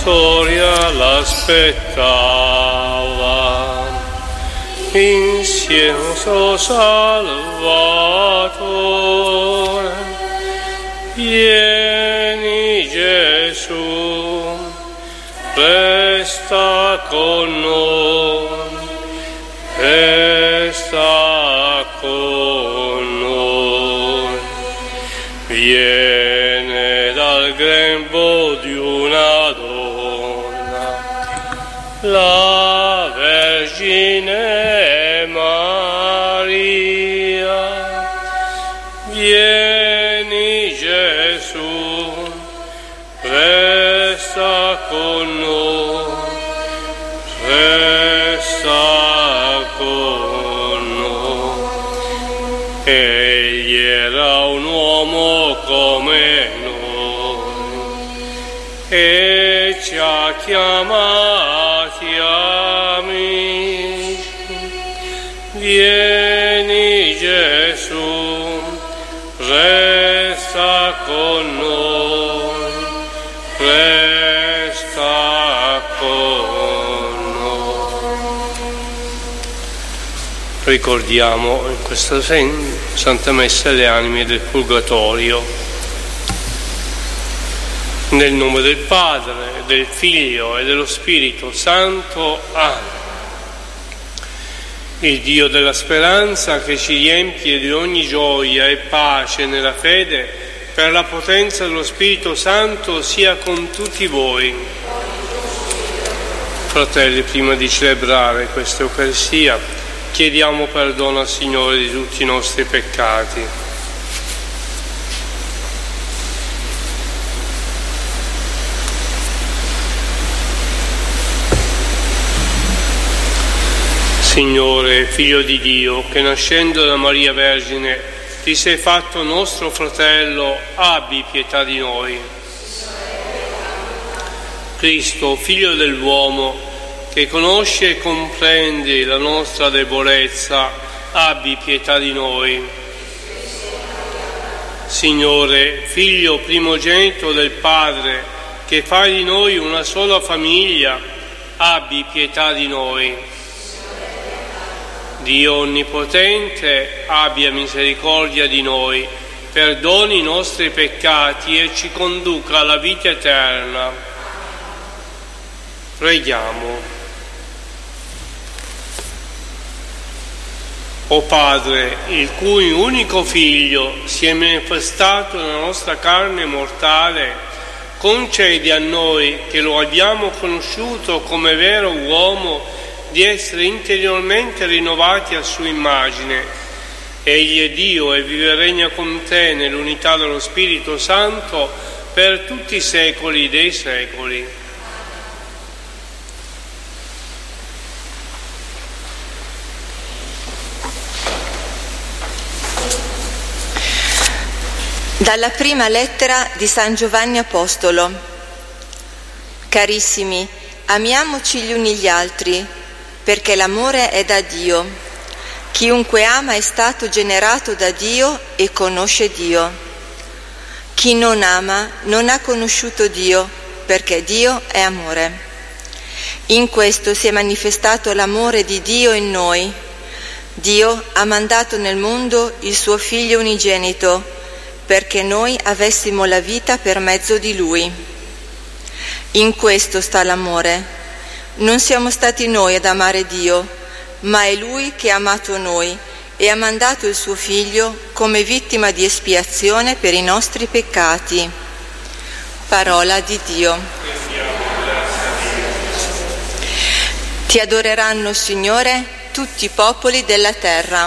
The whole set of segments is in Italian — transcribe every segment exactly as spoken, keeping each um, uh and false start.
storia l'aspettava, insieme al suo Salvatore. Vieni Gesù, resta con noi, resta con noi. Viene dal grembo di una donna, la Vergine Maria. Vieni Gesù, resta con noi, resta con noi. Egli era un uomo come noi e ci ha chiamati amici. Vieni Gesù, resta con noi, resta con noi. Ricordiamo in questa Santa Messa le anime del Purgatorio. Nel nome del Padre, del Figlio e dello Spirito Santo. Amen. Il Dio della speranza, che ci riempie di ogni gioia e pace nella fede, per la potenza dello Spirito Santo, sia con tutti voi. Fratelli, prima di celebrare questa Eucaristia, chiediamo perdono al Signore di tutti i nostri peccati. Signore, Figlio di Dio, che nascendo da Maria Vergine ti sei fatto nostro fratello, abbi pietà di noi. Cristo, Figlio dell'uomo, che conosce e comprendi la nostra debolezza, abbi pietà di noi. Signore, Figlio primogenito del Padre, che fai di noi una sola famiglia, abbi pietà di noi. Dio Onnipotente, abbia misericordia di noi, perdoni i nostri peccati e ci conduca alla vita eterna. Preghiamo. O Padre, il cui unico Figlio si è manifestato nella nostra carne mortale, concedi a noi, che lo abbiamo conosciuto come vero uomo, di essere interiormente rinnovati a sua immagine. Egli è Dio e vive e regna con te nell'unità dello Spirito Santo per tutti i secoli dei secoli. Dalla prima lettera di San Giovanni Apostolo. Carissimi, amiamoci gli uni gli altri, perché l'amore è da Dio. Chiunque ama è stato generato da Dio e conosce Dio. Chi non ama non ha conosciuto Dio, perché Dio è amore. In questo si è manifestato l'amore di Dio in noi. Dio ha mandato nel mondo il suo Figlio unigenito, perché noi avessimo la vita per mezzo di Lui. In questo sta l'amore. Non siamo stati noi ad amare Dio, ma è Lui che ha amato noi e ha mandato il suo Figlio come vittima di espiazione per i nostri peccati. Parola di Dio. Ti adoreranno, Signore, tutti i popoli della terra.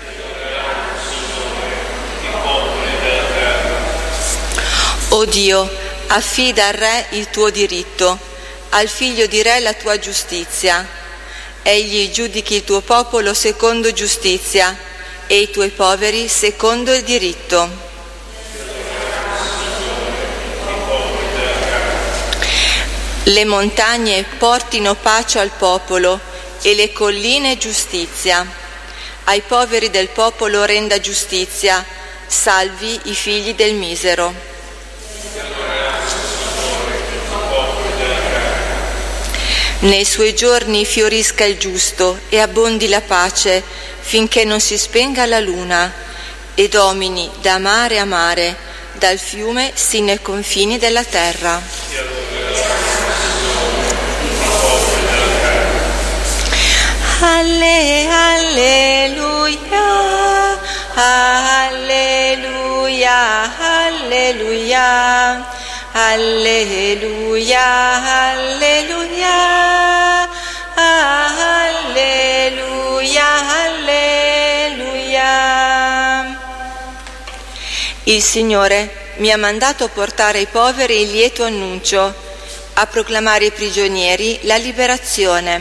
O Dio, affida al Re il tuo diritto, al figlio di Re la tua giustizia. Egli giudichi il tuo popolo secondo giustizia e i tuoi poveri secondo il diritto. Le montagne portino pace al popolo e le colline giustizia. Ai poveri del popolo renda giustizia, salvi i figli del misero. Nei suoi giorni fiorisca il giusto e abbondi la pace, finché non si spenga la luna, e domini da mare a mare, dal fiume sino ai confini della terra. Alle, alleluia, alleluia, alleluia. Alleluia, alleluia, alleluia, alleluia. Il Signore mi ha mandato a portare ai poveri il lieto annuncio, a proclamare ai prigionieri la liberazione.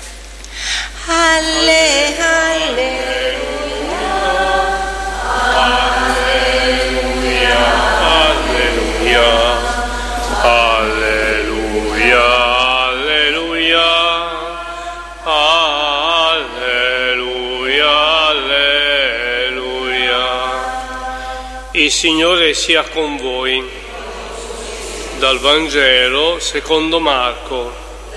Alle, alleluia. Alleluia, alleluia, alleluia, alleluia. Il Signore sia con voi. Dal Vangelo secondo Marco.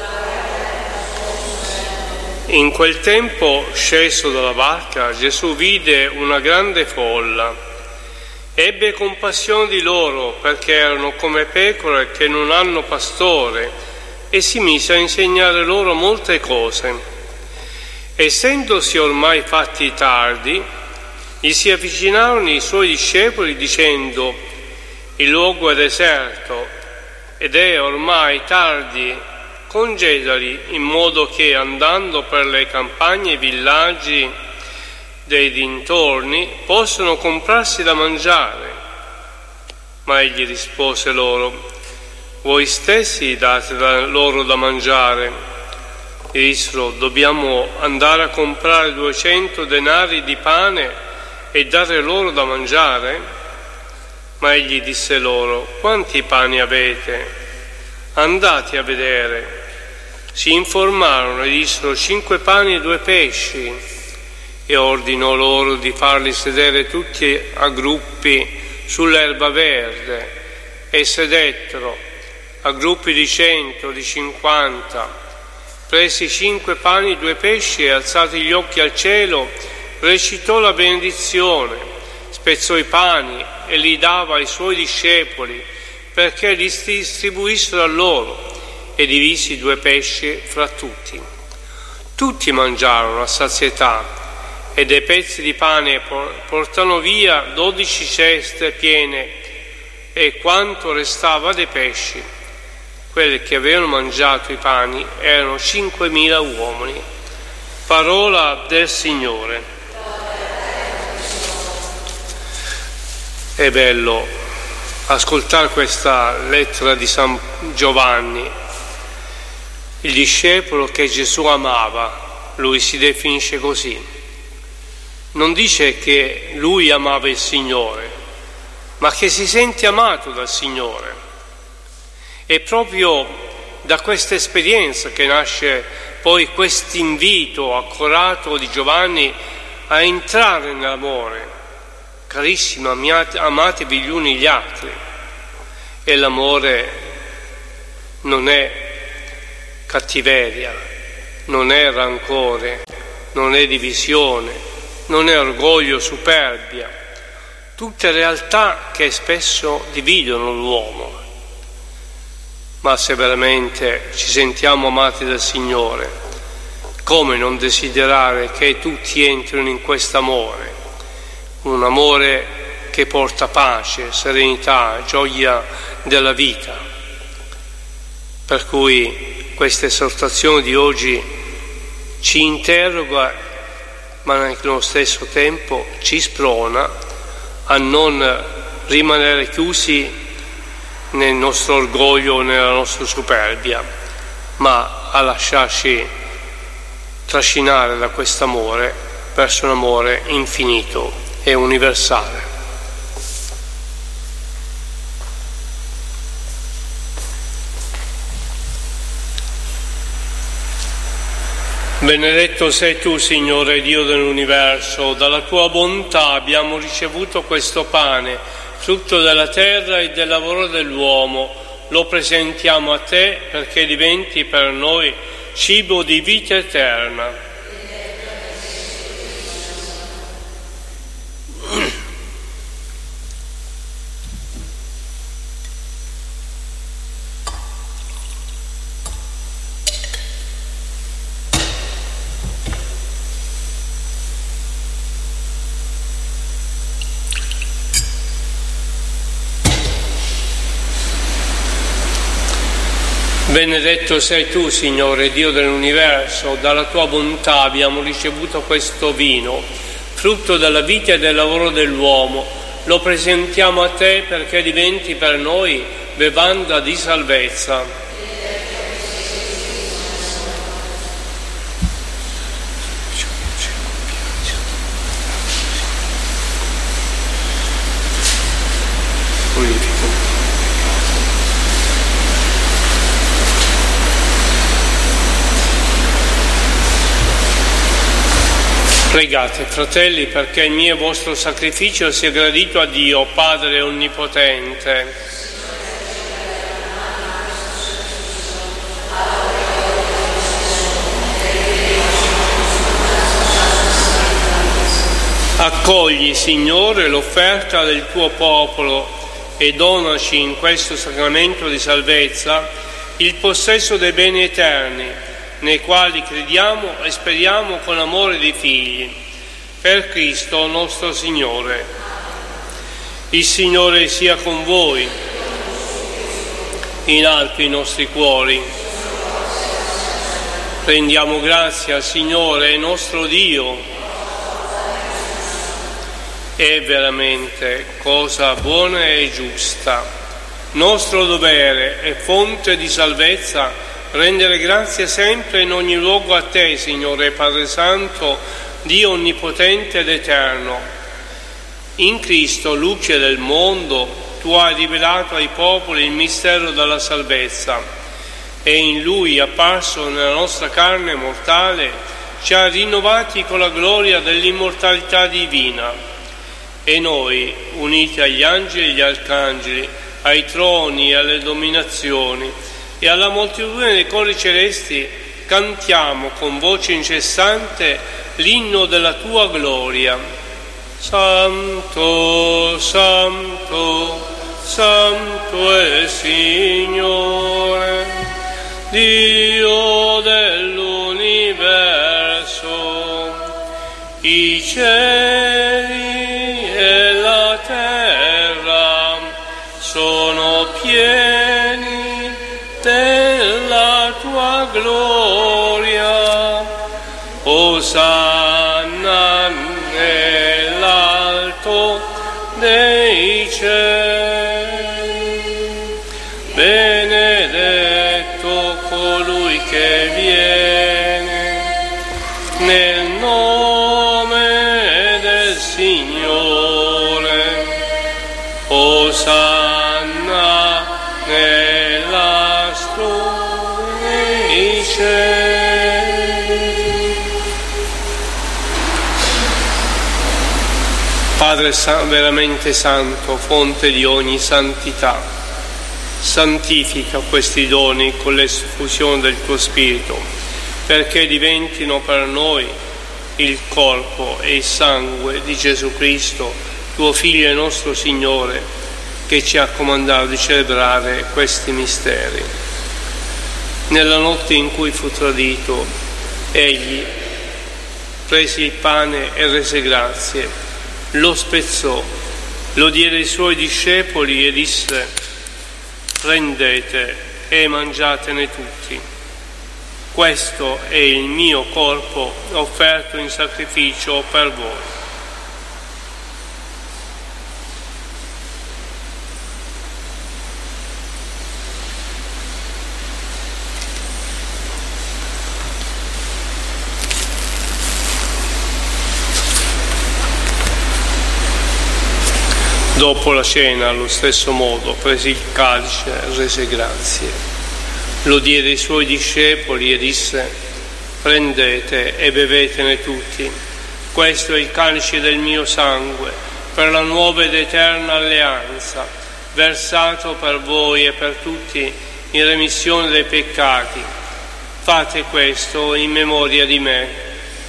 In quel tempo, sceso dalla barca, Gesù vide una grande folla. Ebbe compassione di loro, perché erano come pecore che non hanno pastore, e si mise a insegnare loro molte cose. Essendosi ormai fatti tardi, gli si avvicinarono i suoi discepoli dicendo: il luogo è deserto ed è ormai tardi, congedali in modo che, andando per le campagne e villaggi dei dintorni, possono comprarsi da mangiare. Ma egli rispose loro: voi stessi date loro da mangiare. E dissero: dobbiamo andare a comprare duecento denari di pane e dare loro da mangiare? Ma egli disse loro: quanti pani avete? Andate a vedere. Si informarono e dissero: cinque pani e due pesci. E ordinò loro di farli sedere tutti a gruppi sull'erba verde, e sedettero a gruppi di cento, di cinquanta. Presi cinque pani e due pesci e, alzati gli occhi al cielo, recitò la benedizione, spezzò i pani e li dava ai suoi discepoli perché li distribuissero a loro, e divisi i due pesci fra tutti. Tutti mangiarono a sazietà, e dei pezzi di pane portano via dodici ceste piene, e quanto restava dei pesci, quelli che avevano mangiato i pani erano cinquemila uomini. Parola del Signore. È bello ascoltare questa lettera di San Giovanni, il discepolo che Gesù amava. Lui si definisce così. Non dice che lui amava il Signore, ma che si sente amato dal Signore. È proprio da questa esperienza che nasce poi questo invito accorato di Giovanni a entrare nell'amore. Carissimi, amatevi gli uni gli altri. E l'amore non è cattiveria, non è rancore, non è divisione, non è orgoglio, superbia, tutte realtà che spesso dividono l'uomo. Ma se veramente ci sentiamo amati dal Signore, come non desiderare che tutti entrino in quest'amore, un amore che porta pace, serenità, gioia della vita. Per cui questa esortazione di oggi ci interroga, ma nello stesso tempo ci sprona a non rimanere chiusi nel nostro orgoglio o nella nostra superbia, ma a lasciarci trascinare da quest'amore verso un amore infinito e universale. Benedetto sei tu, Signore Dio dell'universo, dalla tua bontà abbiamo ricevuto questo pane, frutto della terra e del lavoro dell'uomo. Lo presentiamo a te perché diventi per noi cibo di vita eterna. Benedetto sei tu, Signore, Dio dell'universo, dalla tua bontà abbiamo ricevuto questo vino, frutto della vita e del lavoro dell'uomo. Lo presentiamo a te perché diventi per noi bevanda di salvezza. Pregate, fratelli, perché il mio e vostro sacrificio sia gradito a Dio, Padre Onnipotente. Accogli, Signore, l'offerta del tuo popolo e donaci in questo sacramento di salvezza il possesso dei beni eterni, nei quali crediamo e speriamo con amore di figli, per Cristo nostro Signore. Il Signore sia con voi, in alto i nostri cuori. Rendiamo grazie al Signore nostro Dio. È veramente cosa buona e giusta, nostro dovere e fonte di salvezza, rendere grazie sempre in ogni luogo a te, Signore Padre Santo, Dio Onnipotente ed Eterno. In Cristo, luce del mondo, tu hai rivelato ai popoli il mistero della salvezza e in Lui, apparso nella nostra carne mortale, ci ha rinnovati con la gloria dell'immortalità divina. E noi, uniti agli angeli e agli arcangeli, ai troni e alle dominazioni, e alla moltitudine dei cori celesti cantiamo con voce incessante l'inno della tua gloria. Santo, Santo, Santo è il Signore, Dio dell'universo. I cieli e la terra sono pieni della tua gloria. Osanna nell'alto dei cieli. Benedetto colui che viene nel nome del Signore. Osanna nell'alto dei cieli. Padre veramente santo, fonte di ogni santità, santifica questi doni con l'esfusione del tuo Spirito, perché diventino per noi il corpo e il sangue di Gesù Cristo, tuo Figlio e nostro Signore, che ci ha comandato di celebrare questi misteri. Nella notte in cui fu tradito, egli prese il pane e rese grazie, lo spezzò, lo diede ai suoi discepoli e disse: prendete e mangiatene tutti. Questo è il mio corpo offerto in sacrificio per voi. Dopo la cena, allo stesso modo, prese il calice e rese grazie. Lo diede ai suoi discepoli e disse: prendete e bevetene tutti. Questo è il calice del mio sangue, per la nuova ed eterna alleanza, versato per voi e per tutti in remissione dei peccati. Fate questo in memoria di me.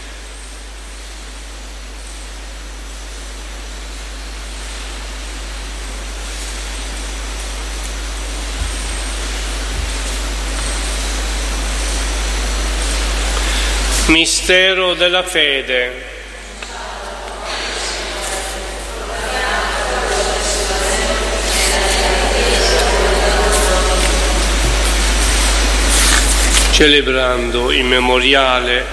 Mistero della fede. Celebrando il memoriale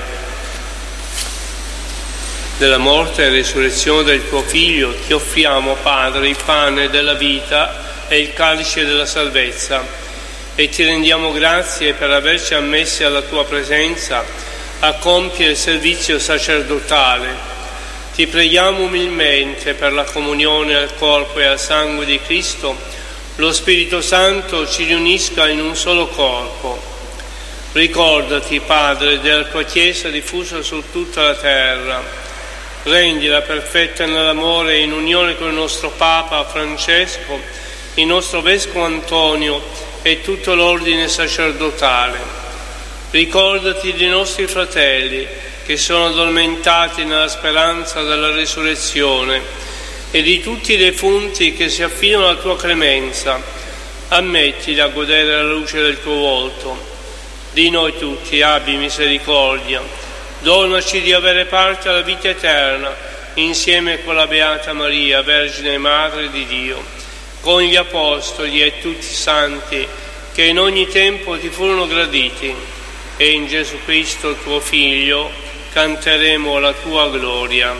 della morte e resurrezione del tuo Figlio, ti offriamo, Padre, il pane della vita e il calice della salvezza, e ti rendiamo grazie per averci ammessi alla tua presenza a compiere il servizio sacerdotale. Ti preghiamo umilmente per la comunione al corpo e al sangue di Cristo, lo Spirito Santo ci riunisca in un solo corpo. Ricordati, Padre, della tua Chiesa diffusa su tutta la terra. Rendila perfetta nell'amore e in unione con il nostro Papa Francesco, il nostro Vescovo Antonio e tutto l'ordine sacerdotale. Ricordati dei nostri fratelli che sono addormentati nella speranza della risurrezione e di tutti i defunti che si affidano alla tua clemenza. Ammettili a godere la luce del tuo volto. Di noi tutti abbi misericordia. Donaci di avere parte alla vita eterna insieme con la Beata Maria, Vergine e Madre di Dio, con gli Apostoli e tutti i santi che in ogni tempo ti furono graditi. E in Gesù Cristo, tuo Figlio, canteremo la tua gloria.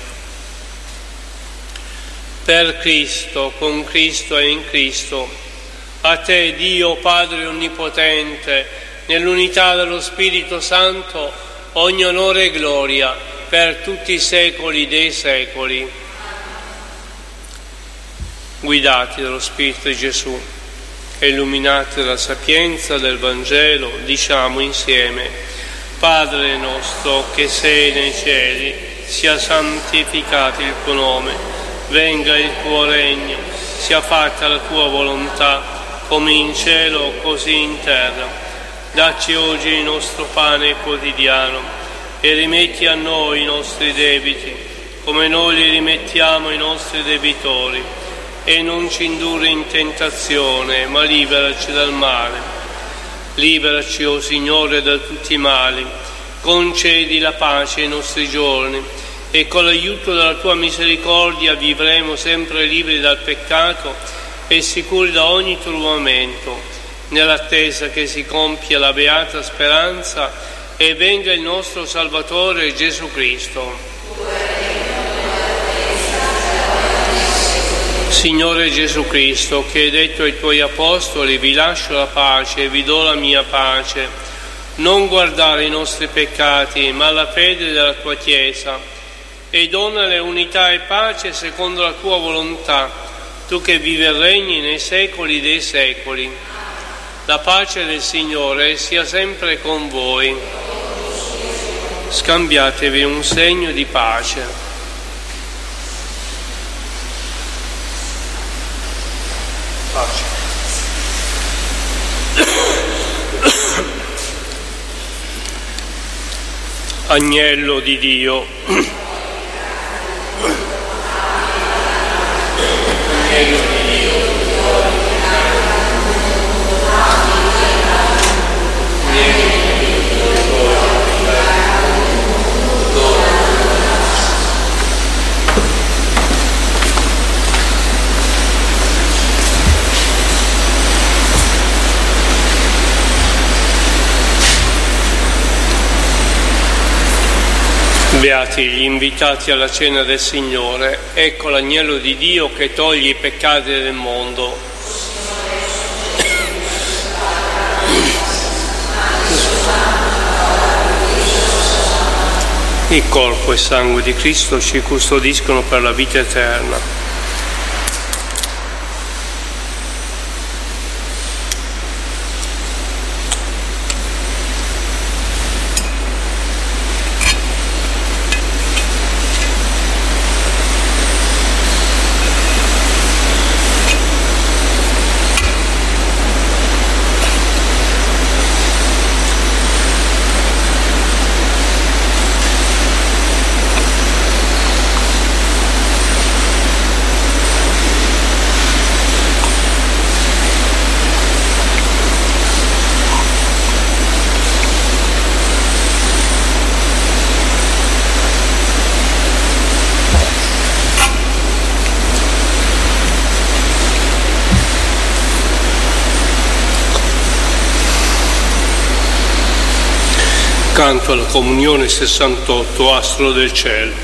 Per Cristo, con Cristo e in Cristo, a te, Dio Padre Onnipotente, nell'unità dello Spirito Santo, ogni onore e gloria per tutti i secoli dei secoli. Guidati dallo Spirito di Gesù e illuminati dalla sapienza del Vangelo, diciamo insieme: Padre nostro che sei nei cieli, sia santificato il tuo nome, venga il tuo regno, sia fatta la tua volontà, come in cielo così in terra. Dacci oggi il nostro pane quotidiano e rimetti a noi i nostri debiti, come noi li rimettiamo ai nostri debitori, e non ci indurre in tentazione, ma liberaci dal male. Liberaci, o Signore, da tutti i mali, concedi la pace ai nostri giorni, e con l'aiuto della tua misericordia vivremo sempre liberi dal peccato e sicuri da ogni turbamento, nell'attesa che si compia la beata speranza e venga il nostro Salvatore Gesù Cristo. Signore Gesù Cristo, che hai detto ai tuoi apostoli: vi lascio la pace e vi do la mia pace, non guardare i nostri peccati, ma la fede della tua Chiesa, e donale unità e pace secondo la tua volontà, tu che vivi e regni nei secoli dei secoli. La pace del Signore sia sempre con voi. Scambiatevi un segno di pace. Pace. Agnello di Dio. Agnello di Dio. Beati gli invitati alla cena del Signore, ecco l'agnello di Dio che toglie i peccati del mondo. Il corpo e sangue di Cristo ci custodiscono per la vita eterna. Canto alla comunione sessantotto, Astro del cielo.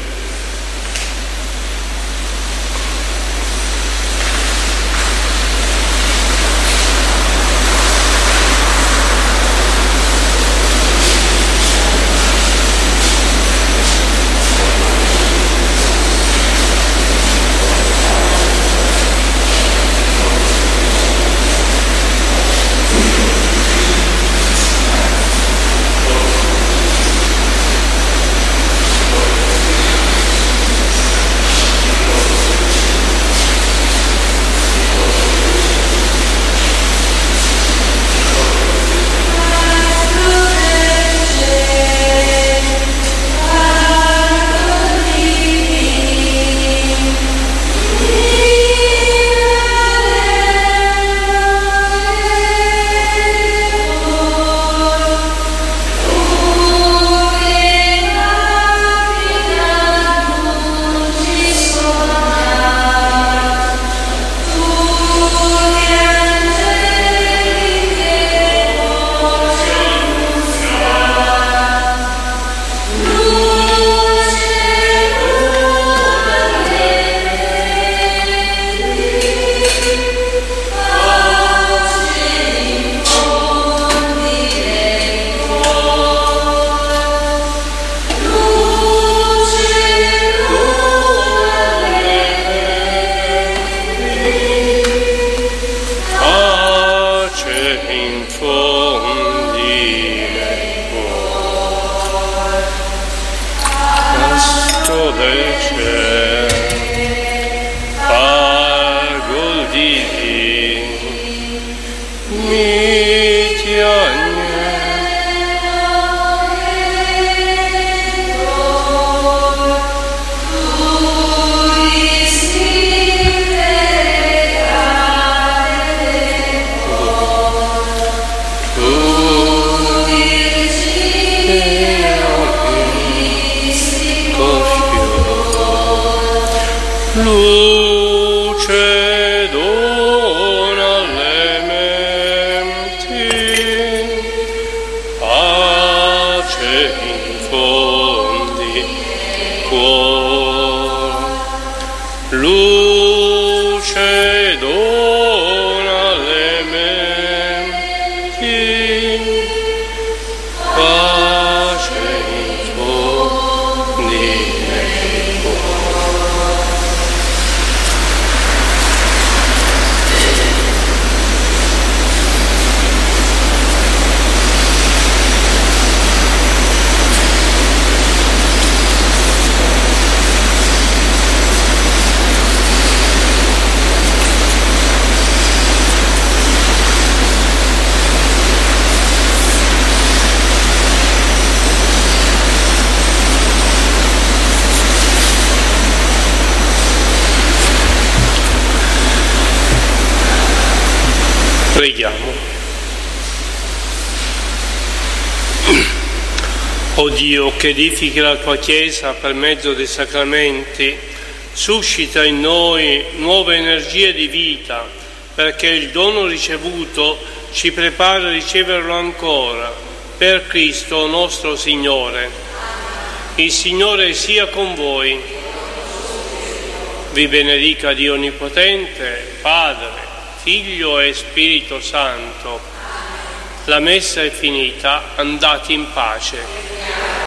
Luce dona alle menti, pace infondi cuore. Luce dona alle menti, pace infondi Preghiamo. O Dio, che edifichi la tua Chiesa per mezzo dei sacramenti, suscita in noi nuove energie di vita, perché il dono ricevuto ci prepara a riceverlo ancora, per Cristo nostro Signore. Il Signore sia con voi. Vi benedica Dio Onnipotente, Padre, Figlio e Spirito Santo. La messa è finita, andate in pace.